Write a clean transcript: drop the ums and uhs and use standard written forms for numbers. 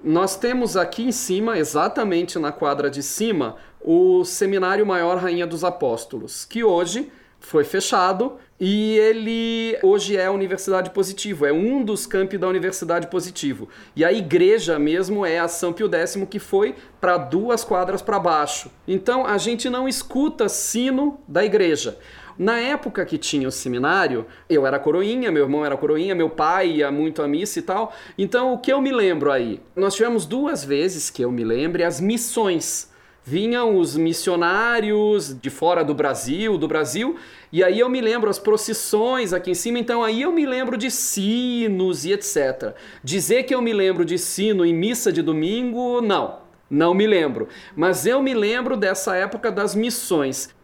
Nós temos aqui em cima, exatamente na quadra de cima, o Seminário Maior Rainha dos Apóstolos, que hoje foi fechado e ele hoje é a Universidade Positivo, é um dos campi da Universidade Positivo. E a igreja mesmo é a São Pio X, que foi para 2 quadras para baixo. Então a gente não escuta sino da igreja. Na época que tinha o seminário, eu era coroinha, meu irmão era coroinha, meu pai ia muito à missa e tal. Então o que eu me lembro aí? Nós tivemos 2 vezes, que eu me lembre, as missões. Vinham os missionários de fora do Brasil, e aí eu me lembro as procissões aqui em cima, então aí eu me lembro de sinos e etc. Dizer que eu me lembro de sino em missa de domingo, não me lembro. Mas eu me lembro dessa época das missões.